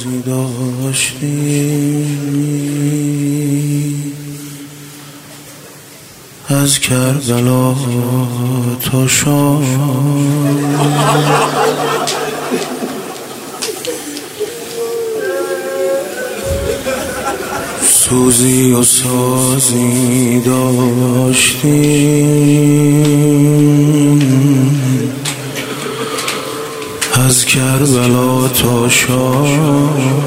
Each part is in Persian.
داشتی از کربلا تا شام، سوزی و سازی داشتی از کربلا تا شام.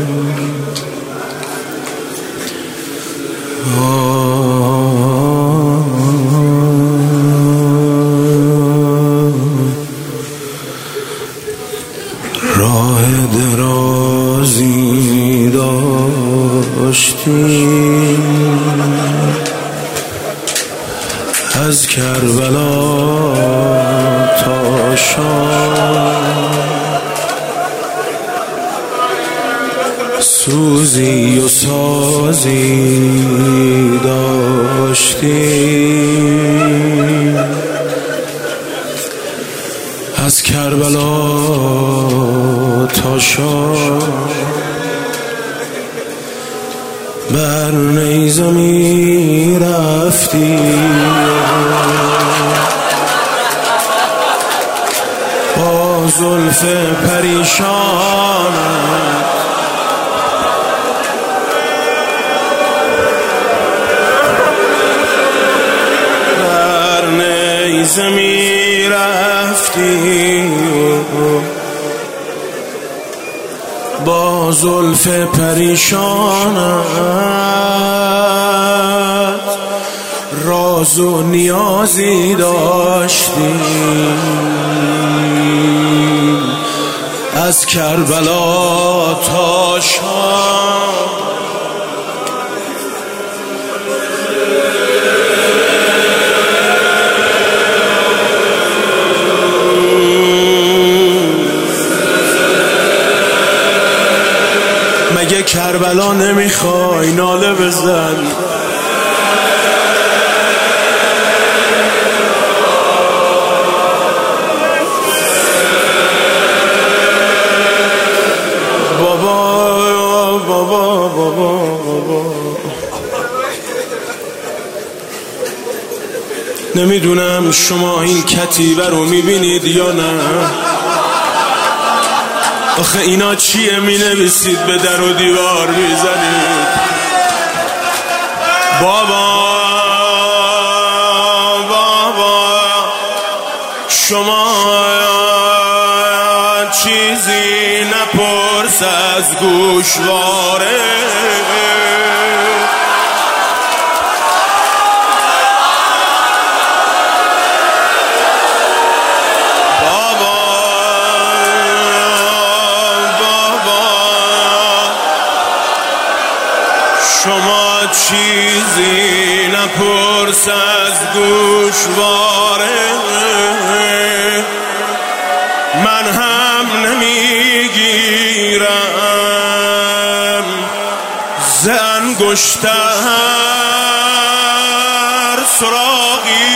راه درازی داشتی از کربلا تا شام، سوزی و سازی داشتی از کربلا تا شام. بر نیزه می رفتی با زلف پریشانت، بر نیزه می رفتی با زلف پریشانت، راز و نیازی داشتی از کربلا تا شام. مگه کربلا نمیخوای ناله بزن؟ بابا نمیدونم شما این کتیبه رو میبینید یا نه؟ آخه اینا چیه مینویسید به در و دیوار میزنید؟ بابا شما چیزی نپرس از گوشواره، شما چیزی نپرس از گوشواره، من هم نمیگیرم ز انگشتر سراغی.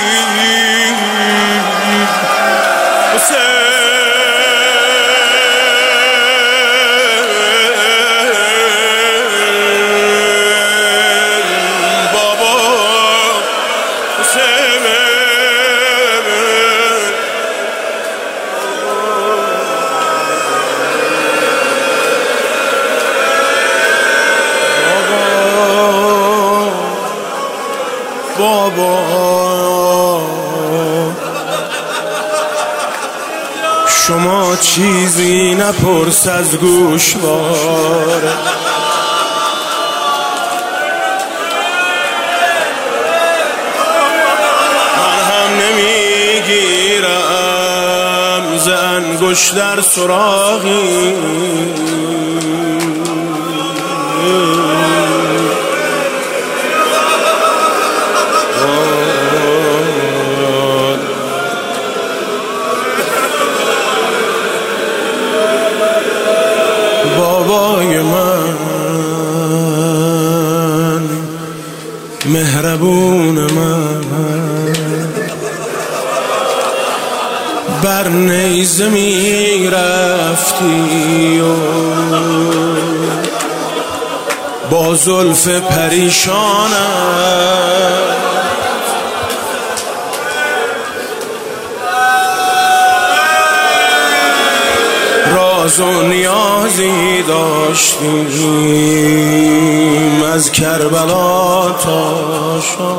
بابا شما چیزی نپرس از گوشواره، من هم نمیگیرم ز انگشتر سراغی. بابای من مهربون من، بر در نیزه می رفتی و با زلف پریشانم راز و نیازی داشتیم از کربلا تا شام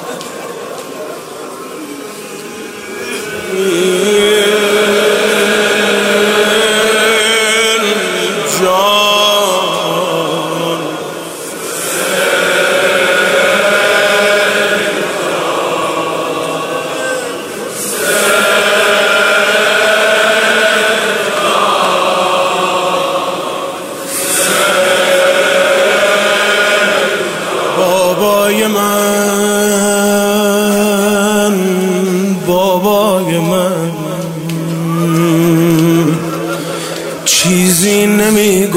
بابای من چیزی نمی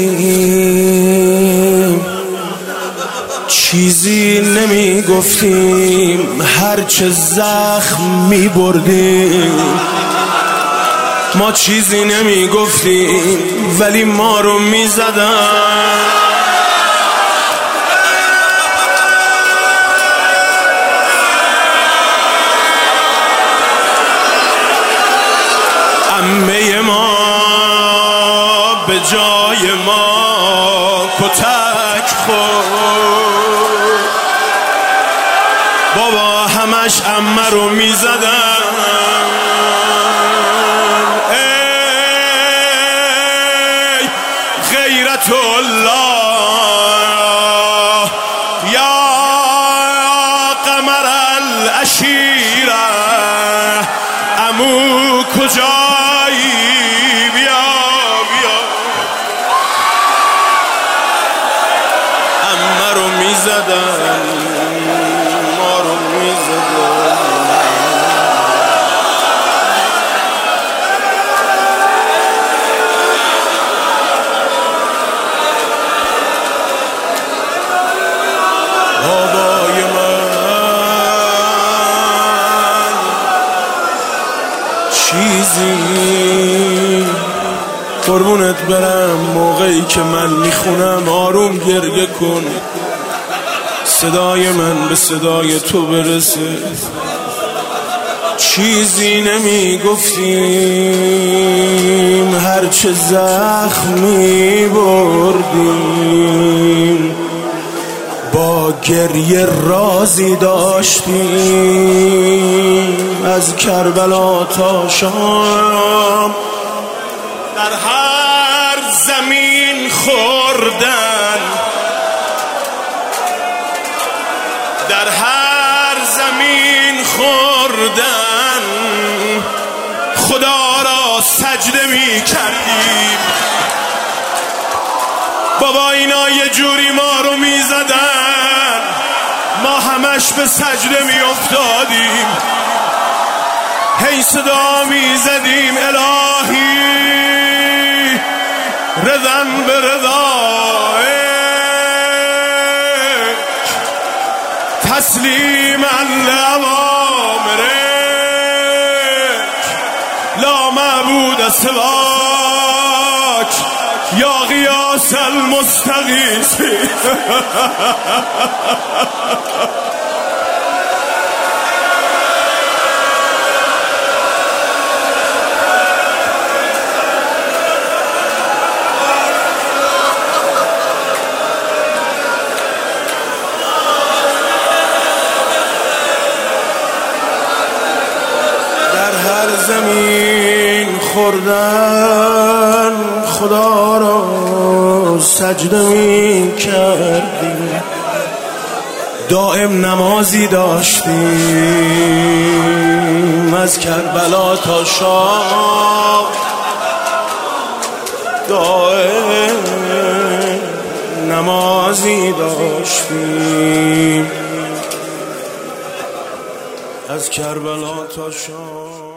گفتیم هرچه زخم می بردیم ما چیزی نمی گفتیم ولی ما رو می زدن عمه ما به جای ما کتک خورد بابا همش عمه رو میزدن ای غیرت الله یا قمر العشیره عمو کجایی بیا عمه رو میزدن ما رو میزدن بابای من چیزی قربونت برم موقعی که من میخونم آروم گریه کن صدای من به صدای تو برسه چیزی نمی گفتیم هرچه زخمی بردیم با گریه رازی داشتیم از کربلا تا شام در هر زمین خوردن در هر زمین خوردن خدا را سجده می کردیم بابا اینا یه جوری ما رو می زدن ما همش به سجده می افتادیم هی صدا می زدیم الهی رضا به رضایک تسلیما لأوامرک لا معبود سواک یا غیاث المستغیثین هر زمین خوردن خدا را سجده می کردیم دائم نمازی داشتیم از کربلا تا شام دائم نمازی داشتیم از کربلا تا شام